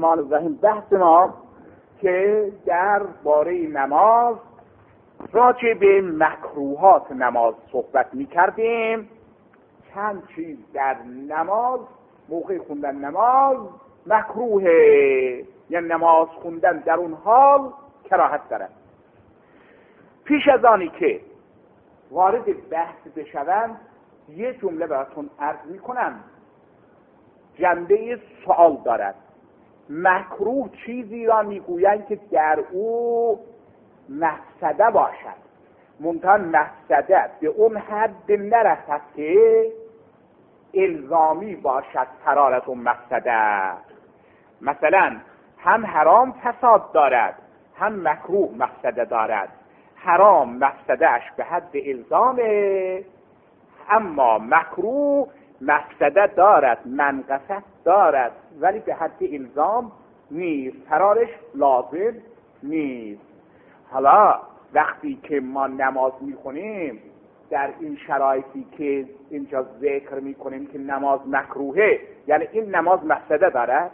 الرحمن الرحیم بحث ما که در باره نماز راجع به مکروهات نماز صحبت می کردیم. چند چیز در نماز، موقع خوندن نماز مکروهه، یعنی نماز خوندن در اون حال کراهت دارد. پیش از آنی که وارد بحث بشوم یه جمله براتون عرض می کنم، جنبه سوال دارد. مکروه چیزی را میگویند که در او مفسده باشد، منتها مفسده به اون حد نرسد که الزامی باشد فرار از اون مفسده. مثلا هم حرام فساد دارد، هم مکروه مفسده دارد. حرام مفسدهش به حد الزامه، اما مکروه مفسده دارد، منقصت دارد، ولی به حد الزام نیست، فرارش لازم نیست. حالا وقتی که ما نماز میخونیم در این شرایطی که اینجا ذکر میکنیم که نماز مکروهه، یعنی این نماز مفسده دارد؟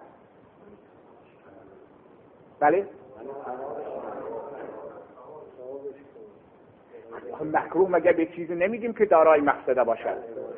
بله؟ مکروه مگه به چیزی نمیگیم که دارای مفسده باشد؟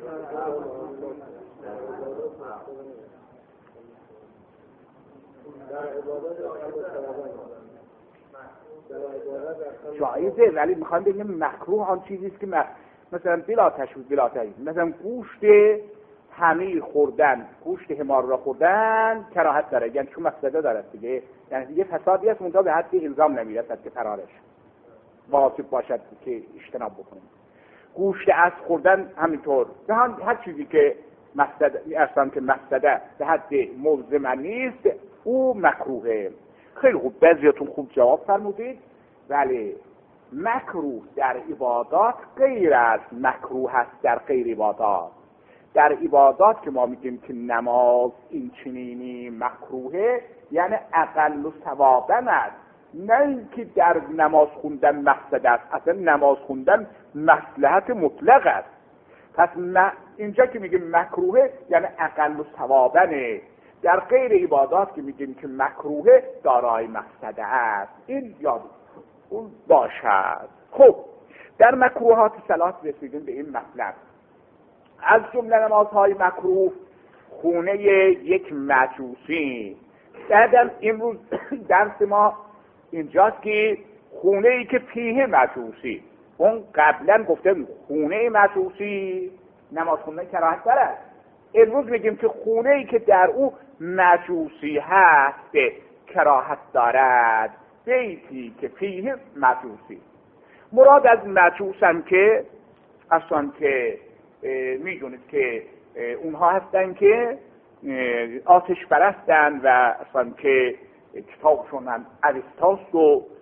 جایزه، ولی میخوایم بگیم مکروه آن چیزیست که مثلا بلا تشویش بلا تحریم، مثلا گوشت حمیر خوردن، گوشت حمار را خوردن کراهت داره، یعنی چون مفسده داره دیگه، یعنی دیگه فسادی است منتها به حد الزام نمیرسد که فرارش واجب باشد که اجتناب بکنیم. گوشت اسب خوردن همینطور، به هر چیزی که مفسده اصلا که مفسده به حد ملزم نیست او مکروهه. خیلی خوب، بعضیاتون خوب جواب فرمودید. ولی مکروه در عبادات غیر از مکروه است در غیر عبادات. در عبادات که ما میگیم که نماز این چنینی مکروهه، یعنی اقل ثوابن است، نه اینکه در نماز خوندن مفسده است. اصلا نماز خوندن مصلحت مطلق است. پس اینجا که میگیم مکروهه یعنی اقل ثوابنه. در غیر عبادات که میگیم که مکروهه دارای مفسده است. این یاد اون باشد. خب در مکروهات صلات رسیدیم به این مطلب. از جمله نمازهای مکروه خونه یک مجوسی. بعدم امروز درس ما اینجاست که خونه ای که فیه مجوسی، اون قبلا گفته خونه مجوسی نماز خوندن کراهت دارد. امروز میگیم که خونه ای که در او مجوسی هست کراهت دارد، بیتی که فیه مجوسی. مراد از مجوس هم که اصلا که میدونید که اونها هستن که آتش پرستن و اصلا که کتابشون هم اوستاست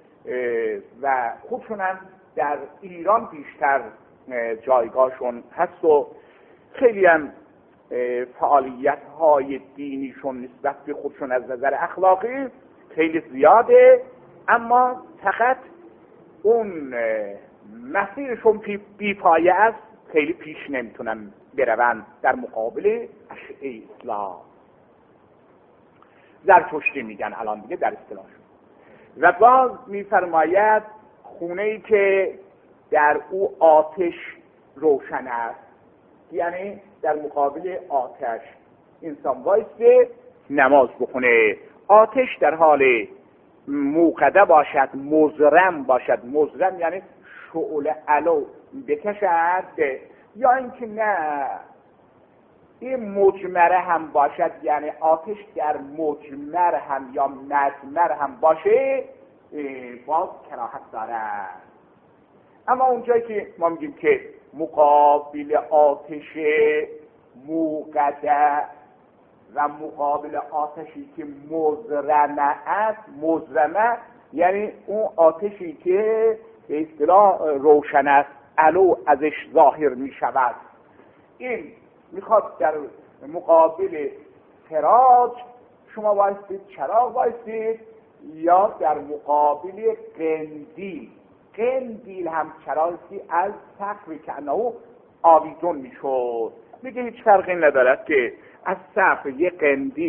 و خودشون هم در ایران بیشتر جایگاهشون هست و خیلی هم فعالیت های دینیشون نسبت به خودشون از نظر اخلاقی خیلی زیاده، اما فقط اون مسیرشون بی‌پایه است، خیلی پیش نمیتونن برون در مقابل اشعه اسلام. زرتشتی میگن الان دیگه در اصطلاحشون. و باز میفرماید خونه‌ای که در او آتش روشن است، یعنی در مقابل آتش انسان وایسته نماز بخونه، آتش در حال موقده باشد، مضرم باشد، مضرم یعنی شعله علو بکشد، یا اینکه نه این مجمره هم باشد، یعنی آتش در مجمر هم یا مجمر هم باشه باز کراهت دارد. اما اونجایی که ما میگیم که مقابل آتش موقده و مقابل آتشی که مضرمه است، مضرمه یعنی اون آتشی که به اصطلاح روشن است، علو ازش ظاهر می شود، این میخواد در مقابل سراج شما وایستید، چراغ وایستید، یا در مقابل قندیل. قندیل هم چراغی از سقفی که انه آویزون میشد. میگه هیچ فرقی ندارد که از سقف یک قندیل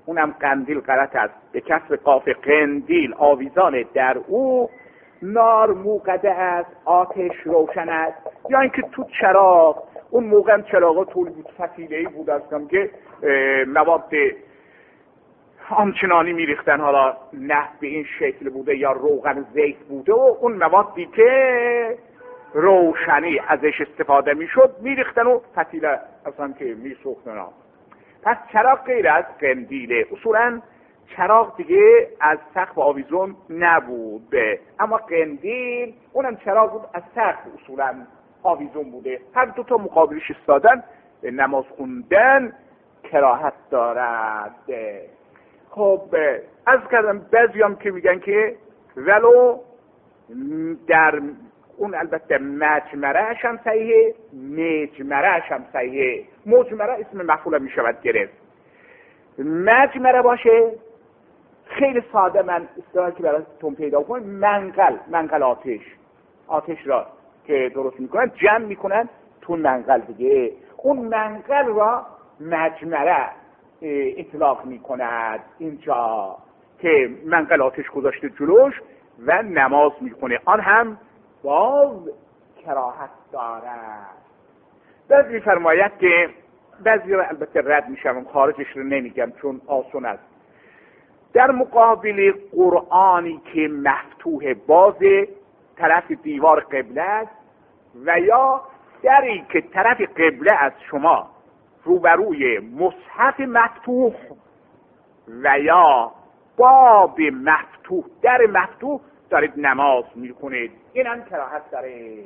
اونم قندیل غلط است، به کسر قاف قندیل آویزان در او، نار موقده است، آتش روشن است. یا اینکه تو چراغ، اون موقع چراغا طول بود، فتیله‌ای بود هستم که مواد آنچنانی میریختن، حالا نفت به این شکل بوده یا روغن زیت بوده و اون موادی که روشنی ازش استفاده میشد میریختن و فتیله اصلا که میسوختن. پس چراغ غیر از قندیله. اصولا چراغ دیگه از سقف آویزون نبود، اما قندیل اونم چراغ بود از سقف اصولا آویزون بوده. هر دو تا مقابلش ایستادن، نماز خوندن کراهت دارد. خب از کردم بعضی هم که میگن که ولو در اون البته مجمرهش هم صحیحه، مجمرهش هم صحیحه. مجمره اسم مفعول می شود گرفت. مجمره باشه خیلی ساده، من اصطلاحی که براتون پیدا کنم، منقل آتش را که درست میکنن جمع میکنن تو منقل دیگه. اون منقل را مجمره اطلاق میکند اینجا که منقل آتش گذاشته جلوش و نماز میکنه، آن هم باز کراهت دارد. بعضی میفرماید که بعضی را البته رد میشم، خارجش رو نمیگم چون آسون است. در مقابل قرآنی که مفتوح باز طرف دیوار قبله است و یا دری که طرف قبله از شما روبروی مصحف مفتوح و یا باب مفتوح، در مفتوح دارید نماز میکنید، این هم کراهت داره.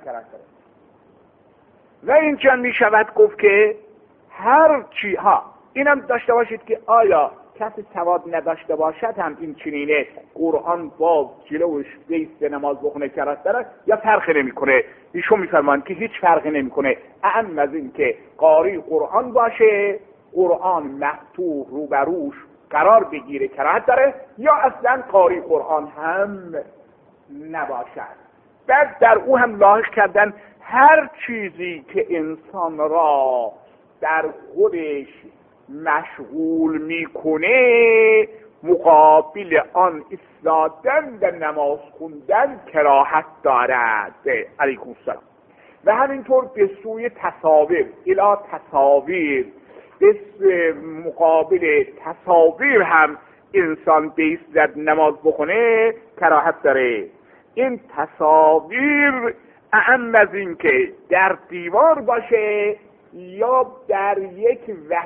و اینجا میشود گفت که هر چی ها اینم داشته باشید که آیا کسی سواد نداشته باشد هم این چنینه قرآن باز جلوش بیست نماز بخونه کراهت داره یا فرقی نمیکنه. ایشون میفرمان که هیچ فرقی نمیکنه، اهم از این که قاری قرآن باشه، قرآن مفتوح روبروش قرار بگیره کراهت داره، یا اصلا قاری قرآن هم نباشد. بعد در او هم لاحق کردن هر چیزی که انسان را در خودش مشغول میکنه مقابل آن ایستادن در نماز خوندن کراهت دارد. علیکم السلام. و همینطور به سوی تصاویر، الی تصاویر، به مقابل تصاویر هم انسان بیستد نماز بخونه کراهت داره. این تصاویر اهم از این که در دیوار باشه یا در یک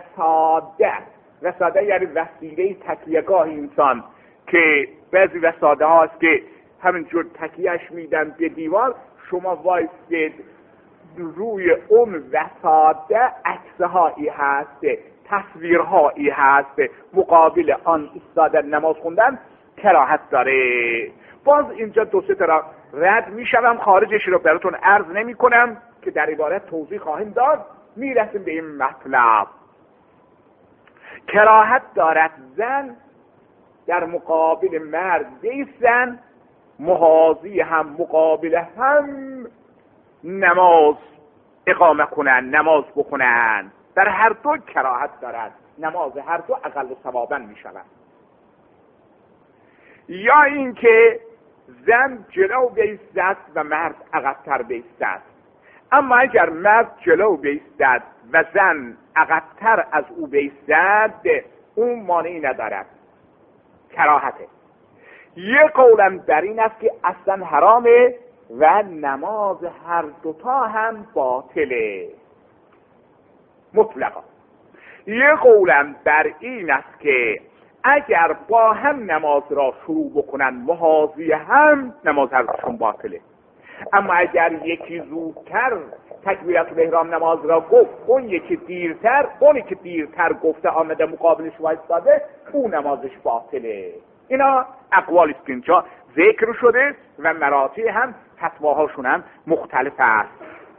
وساده یعنی وسیله تکیهگاه انسان، که بعضی وساده هاست که همینجور تکیهش میدن به دیوار، شما وایستید روی اون وساده عکسهایی هست، تصویرهایی هست، مقابل آن ایستادن نماز خوندن کراهت داره. باز اینجا دو سه تا رد میشم، خارجش رو براتون عرض نمی کنم که در عبارت توضیح خواهیم داد. میرسیم به این مطلب. کراهت دارد زن در مقابل مرد بیستن، محاذی هم مقابل هم نماز اقامه کنن، نماز بخونن. در هر دو کراهت دارد، نماز هر دو اقل ثوابا می شود. یا اینکه زن جلو بیستد و مرد عقب‌تر بیستد. اما اگر مرد جلو بیستد و زن عقب‌تر از او بیستد، اون مانعی ندارد، کراهته. یه قولم در این است که اصلا حرامه و نماز هر دوتا هم باطله مطلقا. یه قولم بر این است که اگر با هم نماز را شروع بکنن محاذی هم، نماز هر دوشون باطله. اما اگر یکی زودتر تکبیرت الاحرام نماز را گفت، اون یکی دیرتر گفته آمده مقابلش وایستاده، اون نمازش باطله. اینا اقوالی است که اینجا ذکر شده و مراتب هم فتواهاشون هم مختلف است.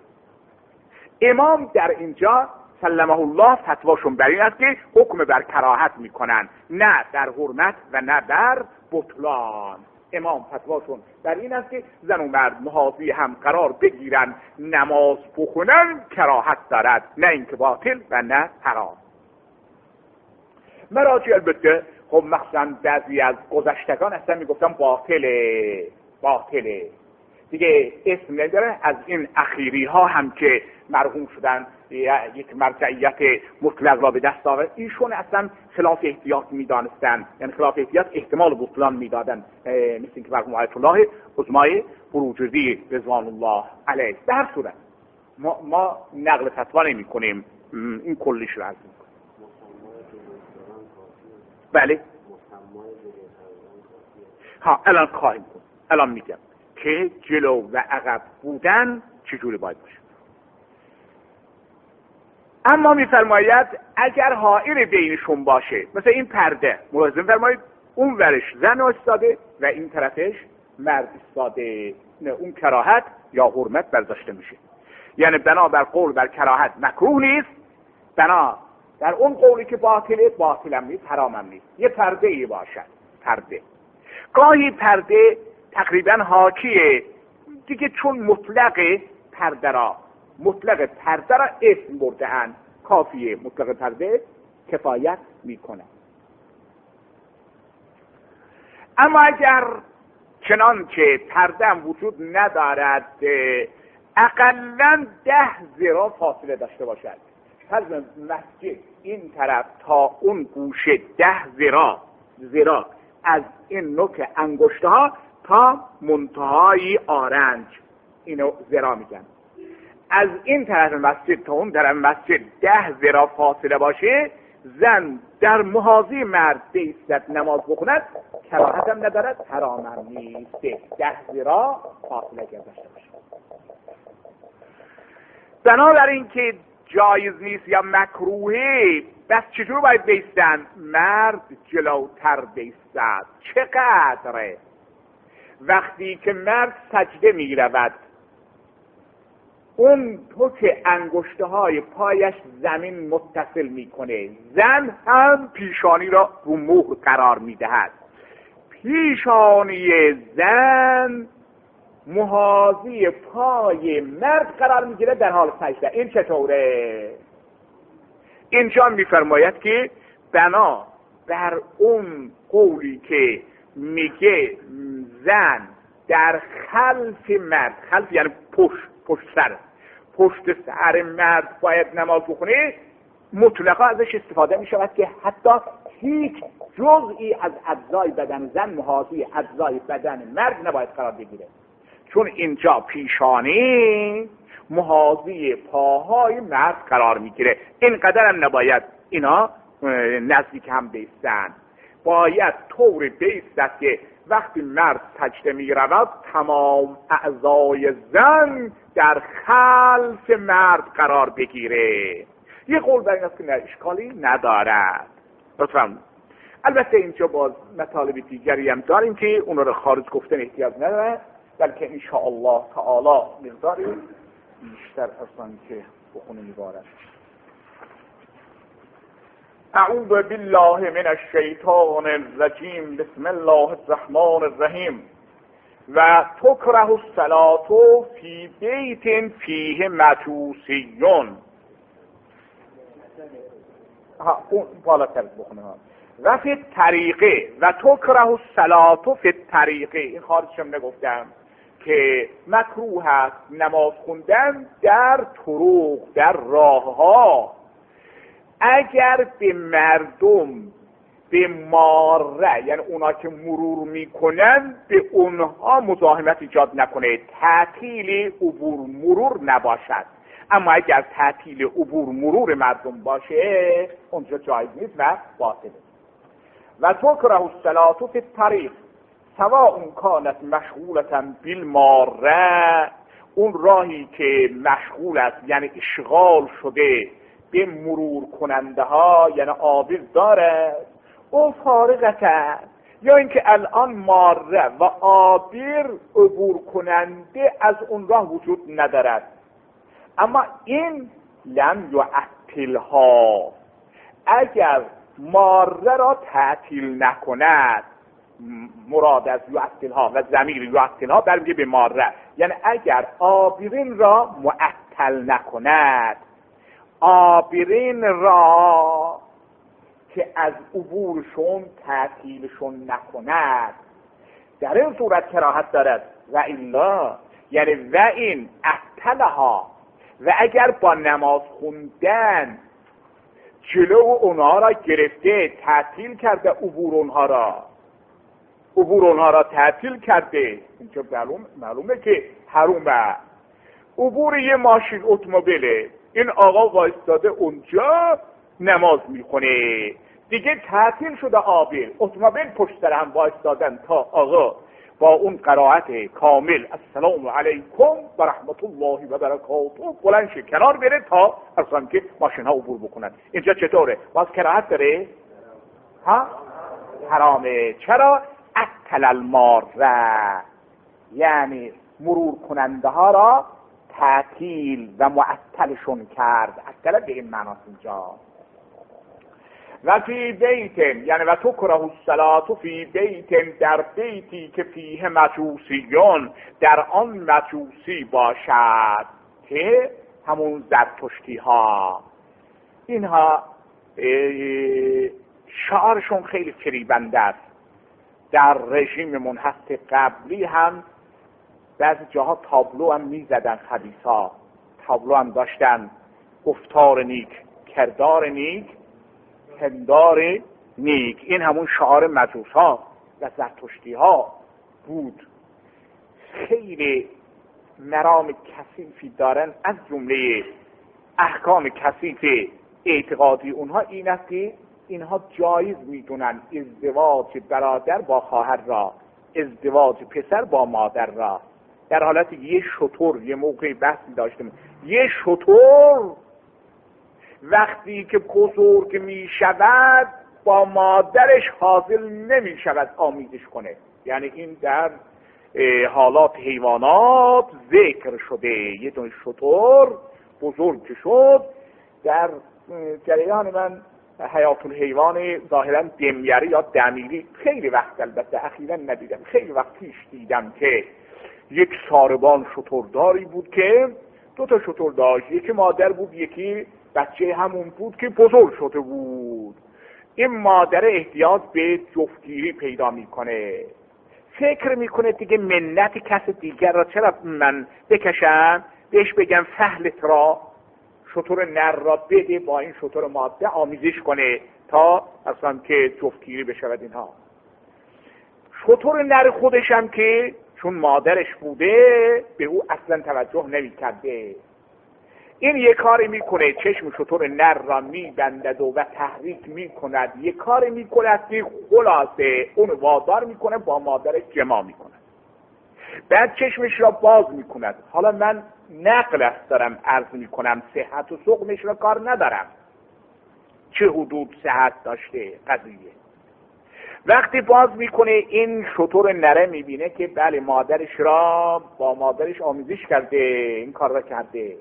امام در اینجا سلمه الله فتواشون بر این است که حکم بر کراهت میکنن، نه در حرمت و نه در بطلان. امام فتواشون بر این است که زن و مرد محاذی هم قرار بگیرن نماز بخونن کراهت دارد، نه اینکه باطل و نه حرام. مراجع البته خب مثلا بعضی از گذشتگان اصلا میگفتن باطله دیگه اسم نداره. از این اخیری ها هم که مرحوم شدن یک مرجعیت مطلق را به دست آورد، ایشون اصلا خلاف احتیاط میدانستن، یعنی خلاف احتیاط احتمال بطلان میدادن، مثل اینکه مرحوم آیت الله عظمای بروجردی رضوان الله علیه. در هر صورت ما نقل فتوا نمی کنیم، این کلیش رو عرض می‌کنیم. بله الان خواهیم کن. الان میگم که جلو و عقب بودن چجوری باید باشه. اما میفرماید اگر حائل بینشون باشه، مثل این پرده، ملاحظه فرمایید اون ورش زن ایستاده و این طرفش مرد ایستاده، اون کراهت یا حرمت برداشته میشه. یعنی بنا بر قول بر کراهت مکروه نیست، بنا در اون قولی که باطلم نیست، حرامم نیست. یه پرده ای باشد. پرده گاهی پرده تقریبا حاکیه دیگه، چون مطلق پرده را اسم برده اند، کافیه مطلق پرده کفایت میکنه. اما اگر چنان که پرده هم وجود ندارد، اقلاً 10 ذراع فاصله داشته باشد، از مسجد این طرف تا اون گوشه 10 ذراع از این نوک انگشت ها تا منتهای آرنج، اینو ذراع میگن. از این طرف مسجد تا اون طرف مسجد 10 ذراع فاصله باشه، زن در محاذی مرد بایستد نماز بخوند، کراهت هم ندارد، حرام هم نیست. 10 ذراع فاصله داشته باشه. بنابراین که جایز نیست یا مکروهه، بس چجور باید بیستن؟ مرد جلوتر بیستد. چقدره؟ وقتی که مرد سجده می رود، اون تو که انگشته های پایش زمین متصل میکنه، زن هم پیشانی را رو مهر قرار میدهد. پیشانی زن محاذی پای مرد قرار میگیره در حال سجده. این چطوره؟ اینجا میفرماید که بنا بر اون قولی که میگه زن در خلف مرد، خلف یعنی پشت سر مرد باید نماز بخونه، مطلقا ازش استفاده می شود که حتی هیچ جزئی از اجزای بدن زن محاذی اجزای بدن مرد نباید قرار بگیره، چون اینجا پیشانی محاذی پاهای مرد قرار میگیره. اینقدر هم نباید اینا نزدیک هم بیستن، باید طور بیستد که وقتی مرد سجده می رود تمام اعضای زن در خلف مرد قرار بگیره. یه قول بر این است که اشکالی ندارد. لطفاً البته اینجا باز مطالب دیگری هم داریم که اون رو خارج گفتن احتیاج نداره، بلکه انشاءالله تعالی مقداری بیشتر هستن که بخونیم میبارد. اعوذ بالله من الشیطان الرجیم. بسم الله الرحمن الرحیم. و تکره الصلاة فی بیت فیه مجوسیون. اون بالاتر بخونه ها. و فی الطریقه و تکره الصلاة فی الطریقه. این خارجشم نگفتم که مکروه است نماز خوندن در طرق، در راه ها، اگر به مردم به ماره، یعنی اونا که مرور میکنن، به اونها مزاحمت ایجاد نکنه، تعطیل عبور مرور نباشد. اما اگر تعطیل عبور مرور مردم باشه اونجا جایز نیست و باطله. و تکره الصلاة فی الطریق سواء کانت مشغولة بالماره، اون راهی که مشغول است یعنی اشغال شده به مرور کننده ها، یعنی عابر داره، او فارغه، یا اینکه الان ماره و عابر عبور کننده از اون راه وجود ندارد. اما این لم یعطلها، اگر ماره را تعطیل نکند، مراد از یعطلها و ضمیر یعطلها برمیگه به ماره، یعنی اگر عابرین را معطل نکند، عابرین را که از عبورشون تعطیلشون نکند، در این صورت کراهت دارد. و الا یعنی و این احتلها، و اگر با نماز خوندن جلو اونها را گرفته، تعطیل کرده عبور اونها را تعطیل کرده، اینجا معلومه که حرومه. عبور یه ماشین اتومبیله، این آقا وایستاده اونجا نماز میخونه، دیگه تعطیل شده عابر، اتومبیل پشت سر هم وایستادن تا آقا با اون قرائت کامل السلام علیکم و رحمت الله و برکاته بلند شه کنار بره تا اصلا که ماشین ها عبور بکنن. اینجا چطوره؟ باز کراهت داره؟ ها؟ حرامه. چرا؟ اکل الماره، یعنی مرور کننده ها را تعطیل و معطلشون کرد. اکل به این معناست اینجا. و فی بیت، یعنی و تکره الصلاة فی بیت، در بیتی که فیه مجوسیون، در آن مجوسی باشد، که همون زرتشتی ها. اینها شعارشون خیلی فریبنده است. در رژیم منحط قبلی هم بعضی جاها تابلو هم میزدن، خبیثا تابلو هم داشتن، گفتار نیک، کردار نیک، پندار نیک. این همون شعار مجوس ها و زرتشتی ها بود. خیلی مرام کثیفی دارن، از جمله احکام کثیف اعتقادی اونها این است که اینها جایز میدونن ازدواج برادر با خواهر را، ازدواج پسر با مادر را. در حالتی یه شتر، یه موقع بحثی داشتیم، یه شتر وقتی که بزرگ می شود با مادرش حاضر نمی شود آمیزش کنه. یعنی این در حالات حیوانات ذکر شده. یه دونه شتر بزرگ شد، در جریان من حیات الحیوان ظاهرا دمیری یا دمیری خیلی وقت، البته اخیراً ندیدم، خیلی وقت پیش دیدم که یک ساربان شترداری بود که دو تا شتر داشت، یکی مادر بود یکی بچه همون بود که بزرگ شده بود. این مادر احتیاج به جفتگیری پیدا میکنه، فکر میکنه دیگه منت کس دیگر را چرا من بکشم، بهش بگم فهلت را، شتر نر را بده با این شتر ماده آمیزش کنه تا اصلا که جفتگیری بشود. اینها شتر نر خودشم که چون مادرش بوده به او اصلا توجه نمی کرده. این یک کاری میکنه، چشم شتر نر را میبندد و تحریک میکند، یک کاری میکند که خلاصه اون وادار میکنه با مادرش جماع میکنه، بعد چشمش را باز میکند. حالا من نقل است دارم عرض میکنم، صحت و سقمش را کار ندارم چه حدود صحت داشته قضیه. وقتی باز میکنه این شتر نره میبینه که بله مادرش را با مادرش آمیزش کرده، این کار را کرده.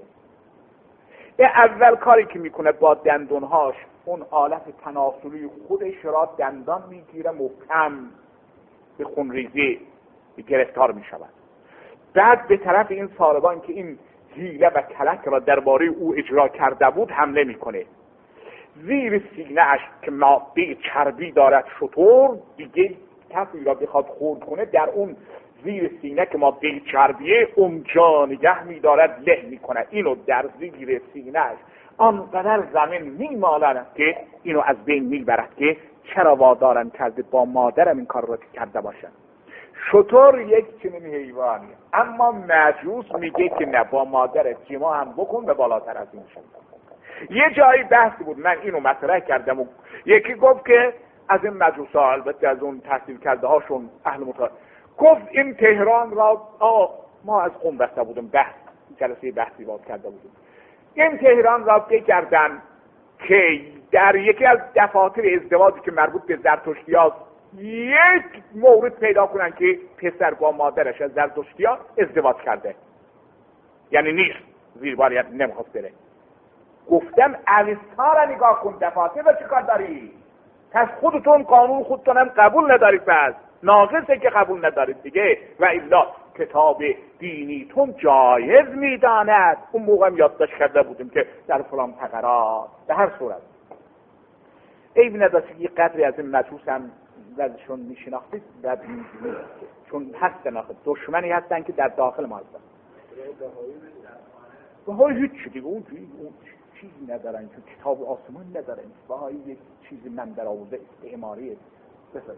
اول کاری که میکنه با دندونهاش اون آلت تناسلی خودش را دندان میگیره، محکم به خونریزی گرفتار میشود. بعد به طرف این ساربان که این حیله و کلک را درباره او اجرا کرده بود حمله میکنه. زیر سینه اش که ماده چربی دارد شتر، دیگه کسی را بخواد خورد کنه در اون زیر سینه که ماده چربیه اونجا نگه می‌دارد، له میکنه. اینو در زیر سینه‌اش آنقدر زمین میمالند که اینو از بین میبرد که چرا وادارم کرده با مادرم این کار را کرده باشد. شتر یک چنین حیوانی، اما مجوس میگه که نه، با مادرت جماع هم بکن و بالاتر از این شد. یه جایی بحث بود، من اینو مطرح کردم و یکی گفت که از این مجوسا، البته از اون تحصیل کرده هاشون اهل مطالعه، گفت این تهران را ما از قم بسته بودیم، بحث جلسه بحثی باز کرده بودیم، این تهران را بگردن که در یکی از دفاتر ازدواجی که مربوط به زرتشتی‌ها یک مورد پیدا کنن که پسر با مادرش از زرتشتی‌ها ازدواج کرده، یعنی نیست، زیر باریت نمیخواست بره. گفتم اوستا را نگاه کن، دفاتر را چیکار داری؟ پس خودتون قانون خودتونم قبول ندارید، پس ناقصه که قبول ندارید دیگه. و الا کتاب دینیتون جایز میداند. اون موقع هم یادداشت کرده بودیم که در فلان فقرات. به هر صورت عیبی نداشت که قدری از این مجوس هم وزشون میشناختید بعد چون هستن آخه دشمنی هستن که در داخل ما هستن بهای هیچ دیگه اون چیزی ندارن که کتاب آسمان ندارن بهای یک چیزی من در آوزه استعماریه بسید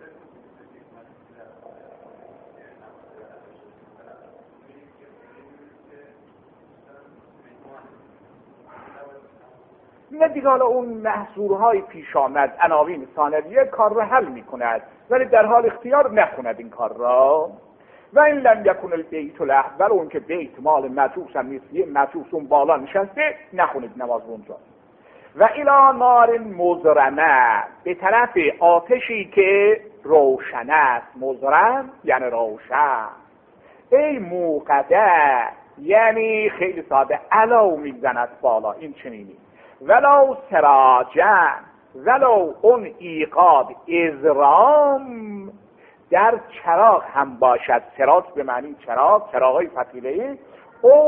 نه دیگه حالا اون محصورهای پیش آمد عناوین ثانویه کار را حل می کند ولی در حال اختیار نکند این کار را و این لم یکن البیت الاحول اون که بیت مال مجوس هم نیست یه مجوس اون بالا نشسته نخونید نماز اونجا و الی نار مضرمه به طرف آتشی که روشن است مضرم یعنی روشن ای موقده یعنی خیلی ساده علاو میزند بالا این چنینی ولو سراجن ولو اون ایقاد ازرام در چراغ هم باشد سراج به معنی چراغای فتیله‌ای او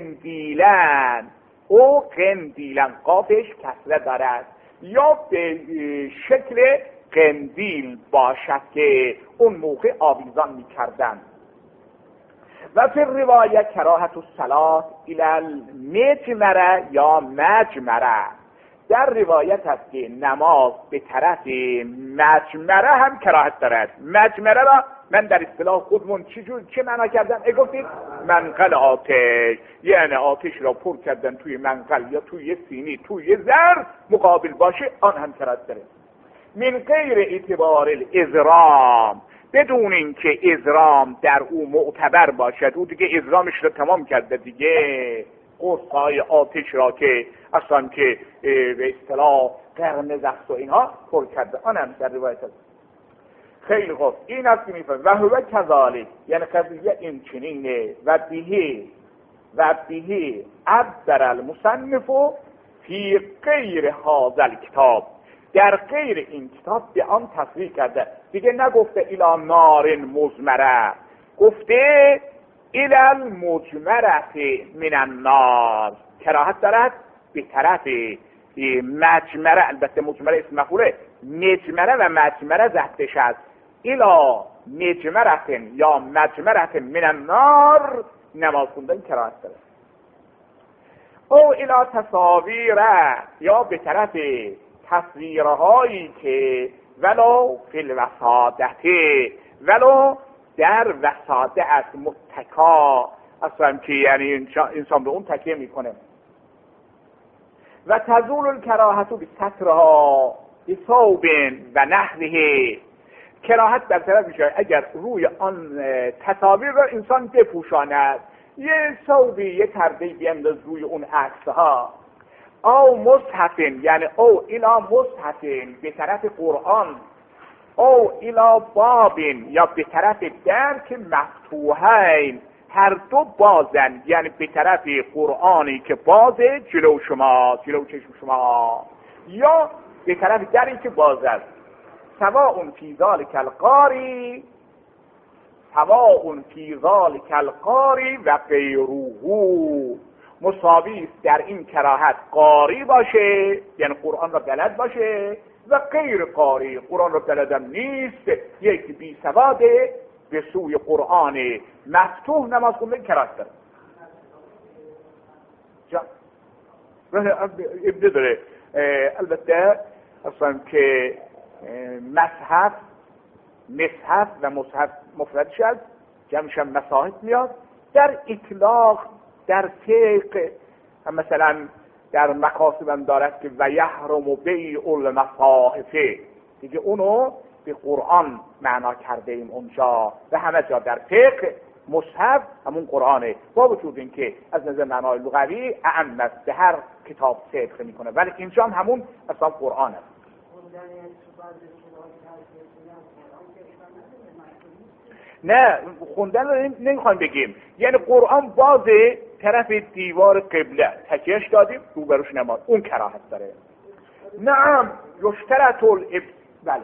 قندیلن قافش کسره دارد یا به شکل قندیل باشد که اون موقع آویزان می‌کردند و فی روایت کراهت الصلاة الی المجمره یا مجمره در روایت هست که نماز به طرف مجمره هم کراهت دارد مجمره را من در اصطلاح خودمون چه معنا کردم؟ گفتید منقل آتش یعنی آتش را پر کردن توی منقل یا توی سینی توی زر مقابل باشه آن هم کراهت داره من غیر اعتبار الازرام بدون اینکه ازرام در او معتبر باشد او دیگه ازرامش رو تمام کرده دیگه قرصای آتش را که اصلا که به اصطلاح قرمز است و اینها پر کرده آنم در روایت هست خیلی خوب این است که میفهم و هو کذالک یعنی قضیه این چنینه و به عبر المصنف فی غیر هذا الکتاب در غیر این کتاب به آن تصریح کرده دیگه نگفته الی نار مضمره گفته الی المجمره من النار کراهت دارد به طرف مجمره البته مجمره اسم مفعوله مجمره و مجمره ضبطش است الی مجمره یا مجمره من النار نماز خوندن کراهت دارد او الی تصاویره یا به طرف تصویرهایی که ولو فی الوسادته ولو در وساده از متکا اصلا که یعنی انسان به اون تکیه میکنه و تزول الکراهت بسترها بثوب و نحوه کراهت در طرف میشه اگر روی آن تصاویر را انسان بپوشاند یه ثوبی یه پرده بینداز روی اون عکسها او مصحفین یعنی او الی مصحفین به طرف قرآن او الی بابین یا به طرف در که مفتوحین هر دو بازن یعنی به طرف قرآنی که بازه جلو چشم شما یا به طرف دری که باز است سواء فی ذلک القاری و غیره مساوی است در این کراهت قاری باشه یعنی قرآن را بلد باشه و غیر قاری قرآن را بلدم نیست یک بی سواده به سوی قرآن مفتوح نماز خوندن کراهت داره ابن داره البته اصلا که مصحف و مصحف مفردش از جمعش هم مصاحف میاد در اطلاق در فقه مثلا در مقاصد هم دارد که و یحرم بیع المصاحف دیگه اونو به قرآن معنا کرده ایم اونجا و همه جا در فقه مصحف همون قرآنه با وجود این که از نظر معنای لغوی اعم است به هر کتاب صدق میکنه ولی اینجا هم همون اصلا قرآن است نه خوندن رو نمیخوایم بگیم یعنی قرآن باز طرف دیوار قبله تکیهش دادیم رو بروش نماز اون کراهت داره نعم یشترط بله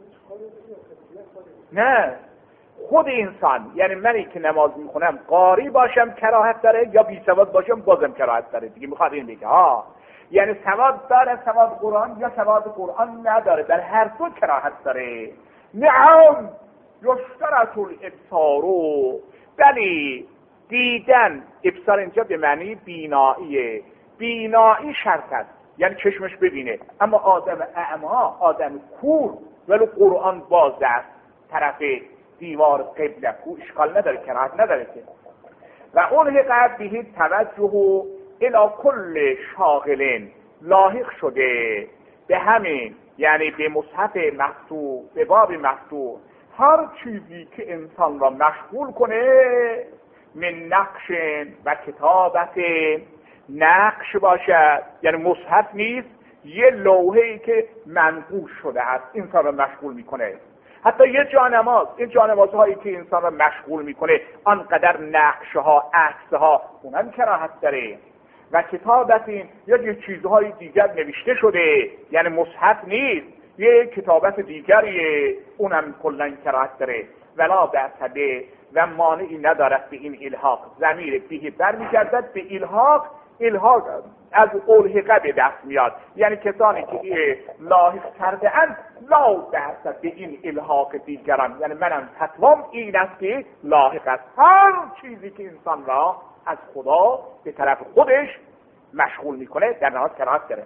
نه خود انسان یعنی منی که نماز میخونم قاری باشم کراهت داره یا بی سواد باشم بازم کراهت داره دیگه میخواد این بگه یعنی سواد داره سواد قرآن یا سواد قرآن نداره، در هر دو کراهت داره. نعم یشترط الابصار، بلی دیدن، ابصار اینجا به معنی بیناییه، بینایی شرط است، یعنی چشمش ببینه. اما آدم اعما، آدم کور، ولو قرآن باز است طرف دیوار قبله کو اشکال نداره، کراهت نداره که. و الحق به توجه الی کل شاغل، لاحق شده به همین، یعنی به مصحف مفتوح، به باب مفتوح، هر چیزی که انسان را مشغول کنه، من نقش و کتابت، نقش باشد یعنی مصحف نیست، یه لوحه‌ای که منقوش شده است انسان را مشغول میکنه. حتی یه جانماز، این جانمازهایی که انسان را مشغول میکنه آنقدر نقشها، عکسها، اونم کراهت داره. و کتابت این یا یه چیزهای دیگر نوشته شده، یعنی مصحف نیست، یه کتابت دیگریه، اونم کلاً کراهت داره. ولا بعتبه، و مانعی ندارد به این الحاق، ضمیر به برمیگردد به الحاق. الحاق از الحقه به دست میاد، یعنی کسانی که لاحق کرده اند، لا بعتبه به این الحاق دیگران، یعنی منم فتوام این است که لاحق است. هر چیزی که انسان را از خدا به طرف خودش مشغول میکنه در نهایت کراهت داره.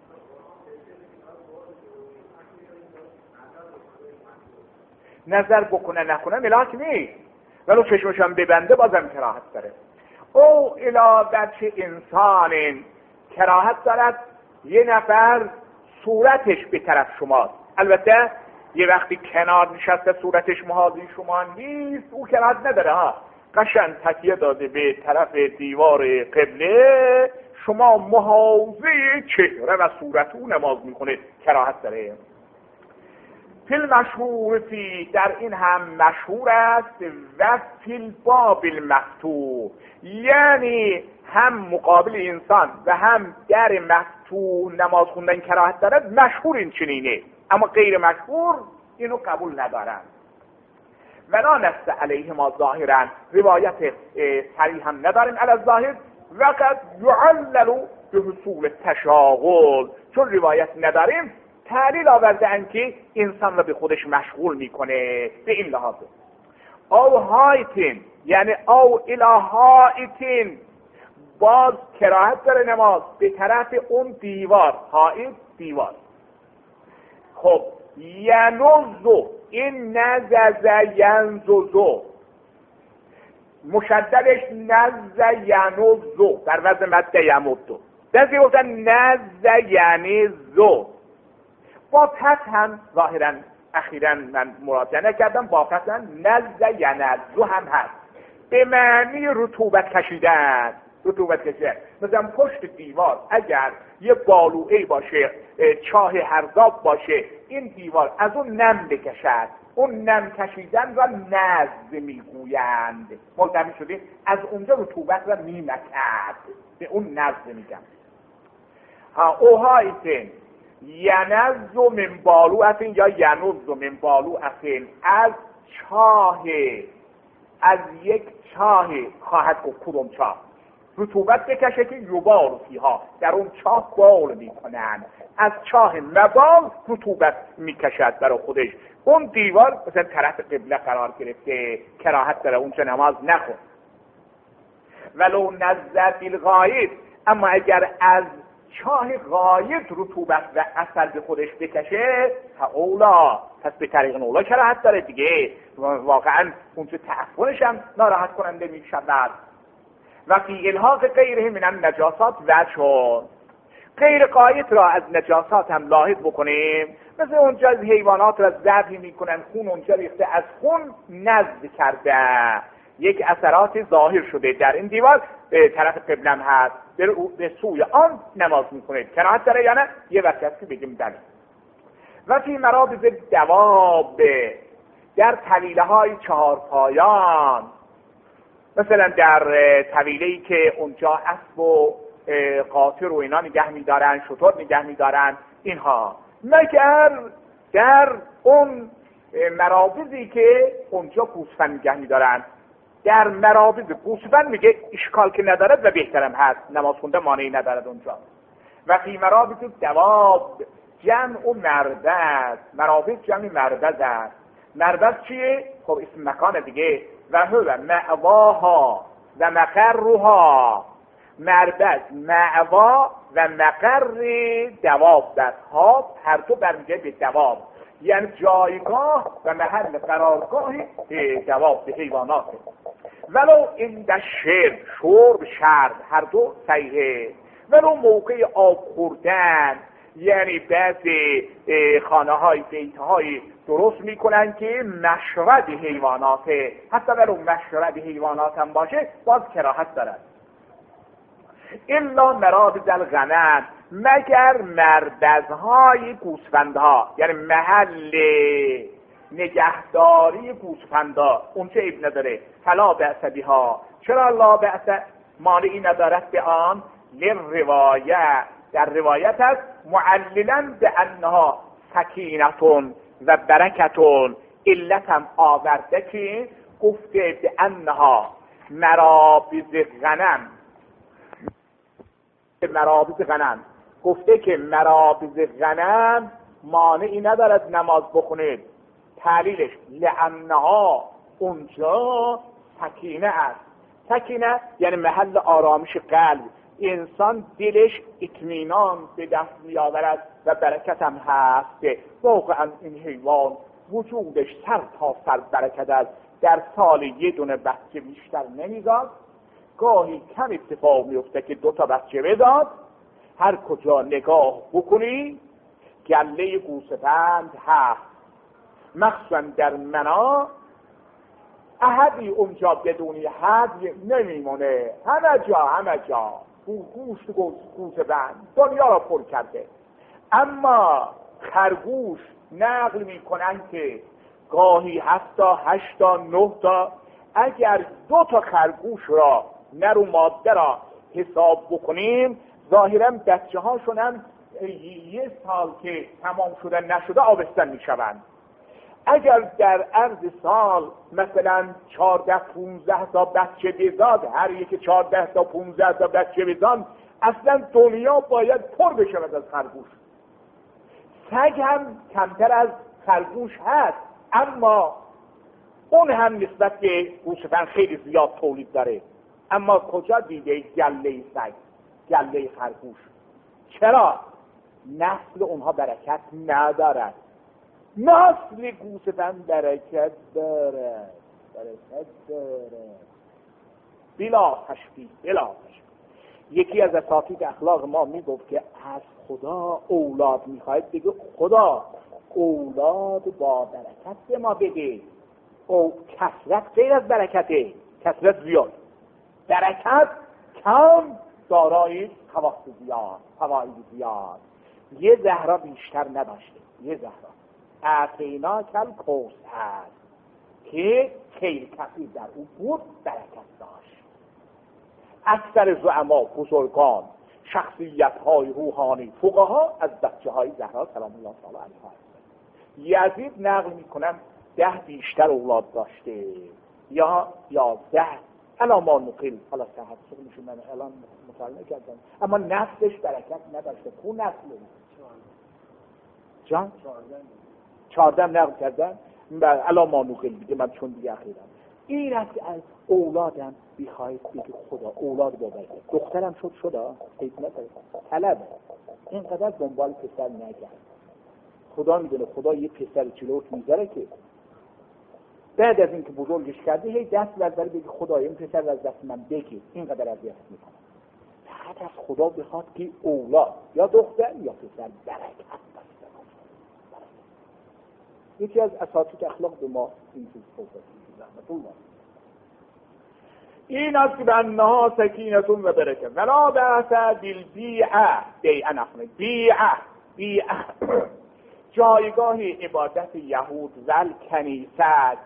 نظر بکنه نکنه ملاک نیست، ولو چشمشم ببنده بازم کراهت داره. او الی بچه انسان، کراهت دارد یه نفر صورتش به طرف شماست. البته یه وقتی کنار نشسته صورتش محاذی شما نیست، او کراهت نداره ها. قشنگ تکیه داده به طرف دیوار قبله، شما محاذی چهره و صورت او نماز میکنه، کراهت داره. فیل مشهور فی، در این هم مشهور است، و فیل باب المفتوح، یعنی هم مقابل انسان و هم در مفتوح نماز خوندن کراهت دارد. مشهور این چنینه، اما غیر مشهور اینو قبول ندارن. ولا نص علیه ما ظاهرا، روایت صریح هم نداریم علی الظاهر. وقد یعلل به حصول تشاغل، چون روایت نداریم تعلیل آورده ان که انسان را به خودش مشغول میکنه به این لحاظ. او هایتین، یعنی او الهایتین، باز کراهت داره نماز به طرف اون دیوار. هایت دیوار. خب ینزو، این نزز ینزوزو، مشددش نز ینزو، در وزن مد یمدو. بعضی گفتن نز یعنی زو، با فتح هم ظاهرا اخیراً من مراجعه نکردم، با فتح هم نز ینزو هم هست، به معنی رطوبت کشیدن. رطوبت کشیدن مثلا پشت دیوار اگر یه بالوعه باشه، چاه هرداب باشه، این دیوار از اون نم بکشد، اون نم کشیدن را نزد میگویند. ملتمی شده از اونجا رطوبت را میمکد، به اون نزد میگن. اوهایتن ینزو من بالوعتن یا ینزو من بالوعتن، از چاه، از یک چاه خواهد گفت. کدوم چاه؟ رطوبت بکشه که یبال فیها، در اون چاه بال میکنن. از چاه مبال رطوبت میکشد برای خودش. اون دیوار مثلا طرف قبله قرار گرفته، کراهت داره اونجا نماز نخون. ولو نزد بالغایب، اما اگر از چاه غایب رطوبت و عسل به خودش بکشه، اولا، پس به طریق اولا کراهت داره دیگه. واقعا اونجا تعفنش هم ناراحت کننده میشود. و فی الحاق غیره من النجاسات وجه، غیر قایت را از نجاسات هم لاحق بکنیم. مثل اونجا از حیوانات را ذبح میکنن، خون اونجا ریخته، از خون نزد کرده، یک اثرات ظاهر شده در این دیوار، طرف قبلم هست، به سوی آن نماز میکنه. کراهت داره یا نه؟ یه وقت هست که بگیم داره. و فی مرابض دواب، در طویله های چهار پایان، مثلا در طویله‌ای که اونجا اسب و قاطر و اینا نگه میدارن، شتر نگه میدارن، اینها، مگر در اون مرابضی که اونجا گوسفند نگه میدارن. در مرابض گوسفند میگه اشکال که ندارد و بهترم هست، نماز خونده مانعی ندارد اونجا. و فی مرابط دواب جمع مردز. مرابط جمع مردز است. مردز چیه؟ خب اسم مکان دیگه. و هو مأواها و مقرها. مردز مأوا و مقر دواب است. ها هر دو برمیگرده به دواب، یعنی جایگاه و محل قرارگاه دواب، به حیوانات. ولو این در شرب شرب هر دو صحیحه. ولو موقع آب خوردن، یعنی بعضی خانه های بیت های درست میکنن که مشرب حیواناته، حتی ولو مشرب حیوانات هم باشه باز کراهت دارد. الا مرابض الغنم، مگر مردزهای گوسفندها، یعنی محل نگهداری گوسفندها، اون چه عیب نداره. فلا بأس بها، چرا لا بأس؟ مانعی ندارد به آن. للروایه، در روایت است معللا به انها سکینتون و برکتون. علت هم آورده که گفته به انها مرابض غنم، مرابض غنم گفته که مرابض غنم مانعی ندارد نماز بخونید. تعلیلش لانها اونجا سکینه است. سکینه یعنی محل آرامش قلب، انسان دلش اطمینان به دست میآورد و برکت هم هست. واقعا این حیوان وجودش سر تا سر برکت است. در سال یه دونه بچه بیشتر نمیداد، گاهی کم اتفاق میفته که 2 تا بچه بداد. هر کجا نگاه بکنی گله گوسفند هست، مخصوصا در منا. احدی اونجا بدونی حد نمیمونه، همه جا گوشت گوسفند دنیا را پر کرده. اما خرگوش نقل میکنن که گاهی 7 تا 8 تا 9 تا، اگر 2 تا خرگوش را نر و ماده را حساب بکنیم، ظاهرا بچه هاشون هم 1 سال که تمام شده نشده آبستن میشوند. اگر در عرض سال مثلا 14-15 تا بچه بزاد، هر یکی 14 تا 15 تا بچه بزاد، اصلا دنیا باید پر بشود از خرگوش. سگ هم کمتر از خرگوش هست، اما اون هم نسبت به گوسفند خیلی زیاد تولید داره. اما کجا دیده گله سگ، گله خرگوش؟ چرا؟ نسل اونها برکت ندارد. نسل گوسفند برکت دارد، بلا تشبیه. یکی از اساتید اخلاق ما میگفت که از خدا اولاد میخواید، بگه خدا اولاد با برکت به ما بده. او کثرت غیر از برکته، کثرت زیاد، برکت کم دارای فواید زیاد. یه زهرا بیشتر نداشته، یه زهرا اعطینا کل کوثر که خیلی کثیر در اون بود، برکت داشت. اکثر زعما، بزرگان، شخصیت‌های روحانی، فقها از بچه‌های زهرا سلام الله تعالی علیها هستند. یزید نقل می‌کنن 10 بیشتر اولاد داشته یا 11. الا ما نقل، حالا تحقیق میشه، من الان مطالعه کردم، اما نسلش برکت نداشته. کو نسل جان 14 نقل کردن. الا ما نقل دیگه، من چون دیگه اخیرم این است که از اولادم بخواید بگی خدا اولاد با برکت. دخترم شد طلب اینقدر دنبال پسر نگرد. خدا میدونه، خدا یه پسر چلوت میذاره که بعد از اینکه بزرگش کرده هی دست برداره بگی خدا این پسر از دست من بگیر، اینقدر اذیت میکنه. بعد از خدا بخواد که اولاد یا دختر یا پسر برکت داشته باشه. یکی از اساتید اخلاق به ما این چیز توصیه می‌کنه. این است که به انها سکینتون و برکت. ولا بأس بالبیعه، بیعه جایگاه عبادت یهود ول کنیسه.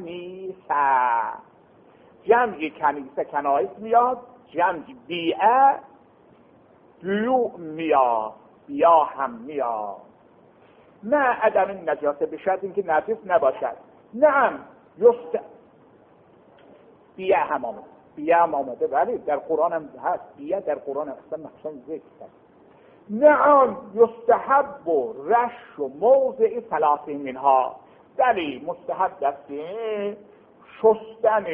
جمع کنیسه کنایس میاد، جمع بیعه بیوع میاد، بیا هم میاد. نه عدم نجاسه، به شرط اینکه نجس نباشد. نعم بیعه هم آمده، ولی در قرآن هم هست. بیعه در قرآن اصلا مخصوصا ذکر کرد. نعم یستحب و رش و موضع ثلاثه منها، ولی مستحب است شستن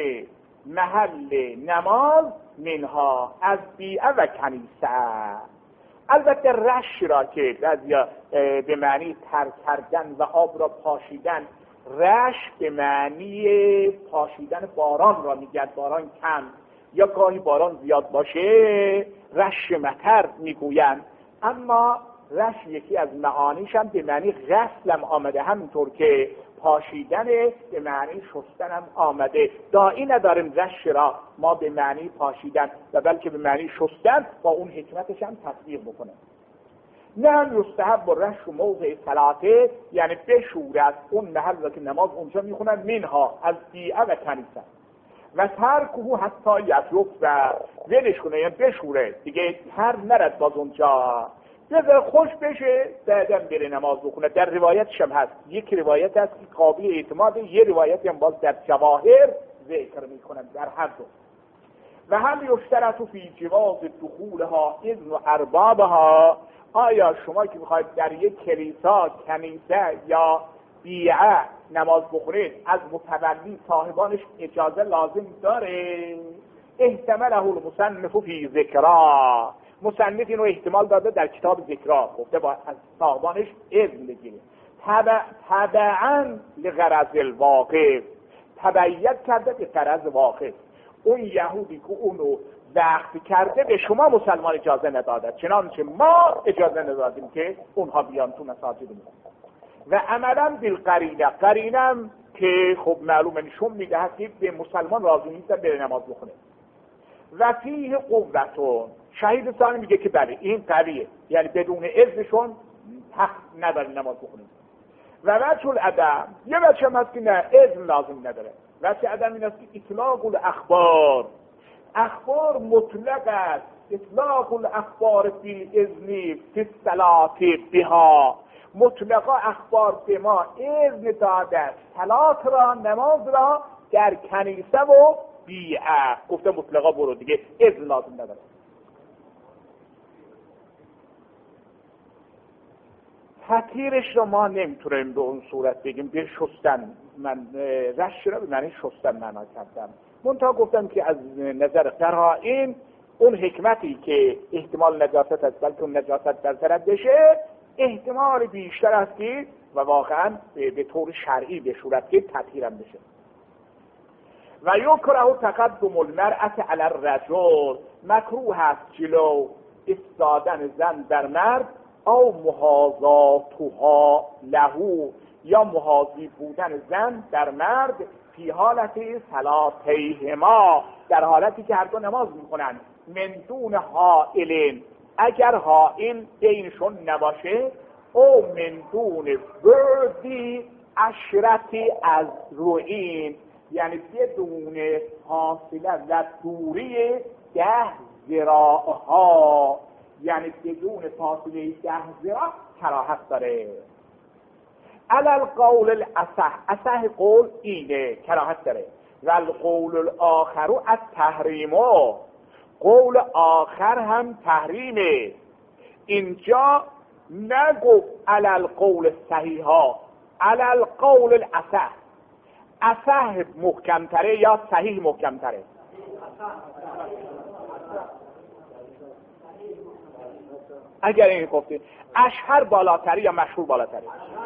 محل نماز منها از بیعه و کنیسه. البته رش را که بعضیا به معنی تر کردن و آب را پاشیدن، رش به معنی پاشیدن باران را میگن، باران کم یا گاهی باران زیاد باشه رش مطر میگویند. اما رش یکی از معانیش هم به معنی غسلم آمده، همینطور که پاشیدن به معنی شستنم آمده. داعی نداریم رش را ما به معنی پاشیدن و بلکه به معنی شستن با اون حکمتش هم تطبیق بکنه. نه یستحب و رش و موضع صلاته، یعنی بشورد اون محل را که نماز اونجا میخونن منها از بیعه و کنیسه. و ترکه حتی یترک و ولش کنه، یعنی بشوره دیگه تر نرد باز اونجا، بذار خوش بشه بعدم بره نماز بخونه. در روایتش هم هست، یک روایت هست که قابل اعتماد، یه روایتی هم باز در جواهر ذکر میکنن در هر دو. و هم یشترط فی جواز دخولها اذن و اربابها، آیا شما که میخواید در یک کلیسا، کنیسه یا بیعه نماز بخورید از متولی صاحبانش اجازه لازم داره؟ احتمله المصنف فی ذکرها، مصنف اینو احتمال داده در کتاب ذکرها، گفته با از صاحبانش اذن بگیرید. تبعاً لغرض الواقف، تبعیت کرده به غرض واقف. اون یهودی که اونو وقت کرده به شما مسلمان اجازه نداده، چنانچه ما اجازه ندادیم که اونها بیان تو مساجدمون. و عملا بالقرینه، قرینم که خب معلومه نشون میده که به مسلمان راضی نیستن بره نماز بخونه. و فیه قوتون، شهید ثانی میگه که بله این قویه، یعنی بدون اذنشون حق نداره نماز بخونه. و وجه العدم، یه وجه هم هست که نه اذن لازم نداره. وجه عدم این است که اطلاق الاخبار، اخبار مطلق است. اطلاق الاخبار بالاذن فی الصلاة بها، مطلقا اخبار به ما اذن داده صلات را، نماز را در کنیسه و بیعه، گفته مطلقا برو دیگه اذن لازم نداره. تطهیرش رو ما نمیتونیم به اون صورت بگیم به شستن، من رش رو به معنی شستن معنا کردم. منتها گفتم که از نظر قرائن اون حکمتی که احتمال نجاست است، بلکه اون نجاست برطرف بشه، احتمال بیشتر است که و واقعا به طور شرعی به صورت که تطهیرم بشه. و یکره تقدم المرأة علی الرجل، مکروه است جلو ایستادن زن در مرد، او محاذاتها له، یا محاذی بودن زن در مرد، فی حالت صلاتیهما، در حالتی که هر دو نماز میکنن، من دون حائل، اگر حائل بینشون نباشه، او من دون بعدی عشرتی از روئین، یعنی بدون فاصله و دوری 10 ذراعها، یعنی بدون فاصله 10 ذراع کراهت داره. علل قول الاصح، اصح قول اینه کراهت داره. و القول الاخر التحریم، قول آخر هم تحریمه. اینجا نگفت علل قول صحیحا، علل قول الاصح، اصح محکمتره یا صحیح محکمتره؟ اگر این گفتید اشهر بالاتری یا مشهور بالاتری؟